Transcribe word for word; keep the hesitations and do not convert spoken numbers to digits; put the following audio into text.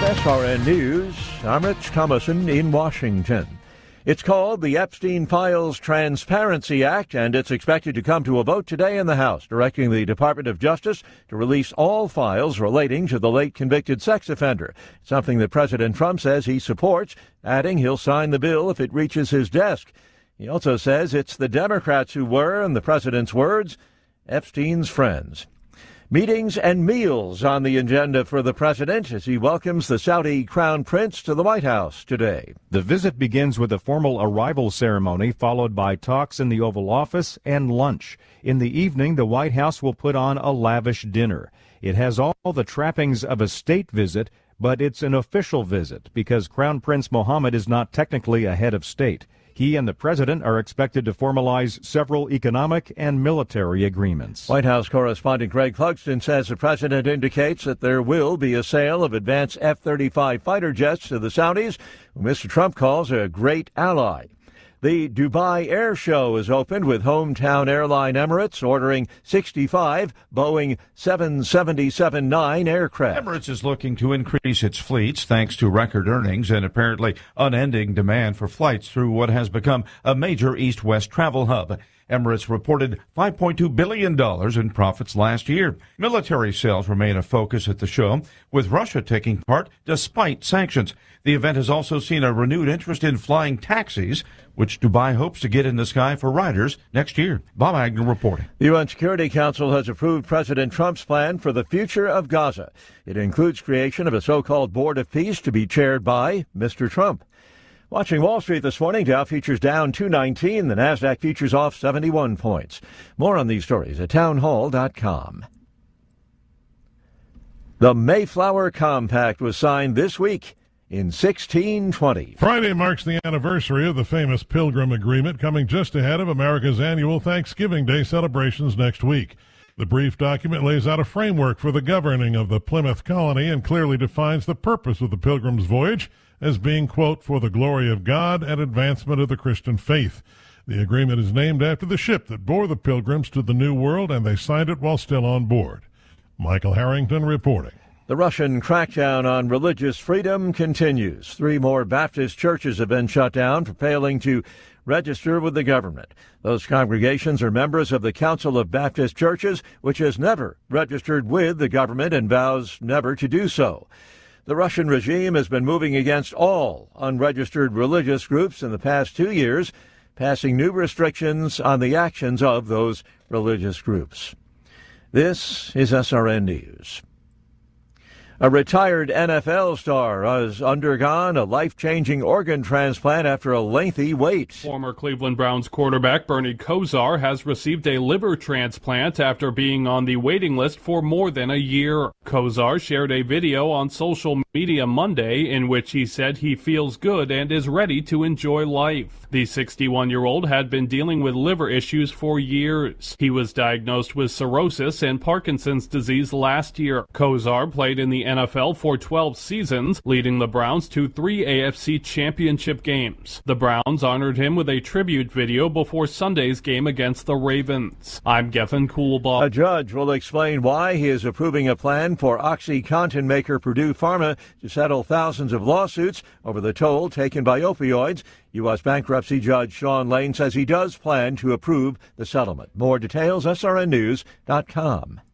S R N News, I'm Rich Thomason in Washington. It's called the Epstein Files Transparency Act, and it's expected to come to a vote today in the House, directing the Department of Justice to release all files relating to the late convicted sex offender, something that President Trump says he supports, adding he'll sign the bill if it reaches his desk. He also says it's the Democrats who were, in the president's words, Epstein's friends. Meetings and meals on the agenda for the president as he welcomes the Saudi crown prince to the White House today. The visit begins with a formal arrival ceremony, followed by talks in the Oval Office and lunch. In the evening, the White House will put on a lavish dinner. It has all the trappings of a state visit, but it's an official visit because Crown Prince Mohammed is not technically a head of state. He and the president are expected to formalize several economic and military agreements. White House correspondent Greg Clugston says the president indicates that there will be a sale of advanced F thirty-five fighter jets to the Saudis, who Mister Trump calls a great ally. The Dubai Air Show is opened with hometown airline Emirates ordering sixty-five Boeing seven seventy-seven nine aircraft. Emirates is looking to increase its fleets thanks to record earnings and apparently unending demand for flights through what has become a major east-west travel hub. Emirates reported five point two billion dollars in profits last year. Military sales remain a focus at the show, with Russia taking part despite sanctions. The event has also seen a renewed interest in flying taxis, which Dubai hopes to get in the sky for riders next year. Bob Agnew reporting. The U N Security Council has approved President Trump's plan for the future of Gaza. It includes creation of a so-called Board of Peace to be chaired by Mister Trump. Watching Wall Street this morning, Dow futures down two nineteen. The Nasdaq futures off seventy-one points. More on these stories at townhall dot com. The Mayflower Compact was signed this week in sixteen twenty. Friday marks the anniversary of the famous Pilgrim Agreement, coming just ahead of America's annual Thanksgiving Day celebrations next week. The brief document lays out a framework for the governing of the Plymouth colony and clearly defines the purpose of the Pilgrim's voyage as being, quote, for the glory of God and advancement of the Christian faith. The agreement is named after the ship that bore the Pilgrims to the New World, and they signed it while still on board. Michael Harrington reporting. The Russian crackdown on religious freedom continues. Three more Baptist churches have been shut down for failing to register with the government. Those congregations are members of the Council of Baptist Churches, which has never registered with the government and vows never to do so. The Russian regime has been moving against all unregistered religious groups in the past two years, passing new restrictions on the actions of those religious groups. This is S R N News. A retired N F L star has undergone a life-changing organ transplant after a lengthy wait. Former Cleveland Browns quarterback Bernie Kosar has received a liver transplant after being on the waiting list for more than a year. Kosar shared a video on social media Monday in which he said he feels good and is ready to enjoy life. The sixty-one-year-old had been dealing with liver issues for years. He was diagnosed with cirrhosis and Parkinson's disease last year. Kosar played in the N F L for twelve seasons, leading the Browns to three A F C championship games. The Browns honored him with a tribute video before Sunday's game against the Ravens. I'm Geffen Coolbaugh. A judge will explain why he is approving a plan for OxyContin maker Purdue Pharma to settle thousands of lawsuits over the toll taken by opioids. U S bankruptcy judge Sean Lane says he does plan to approve the settlement. More details, S R N news dot com.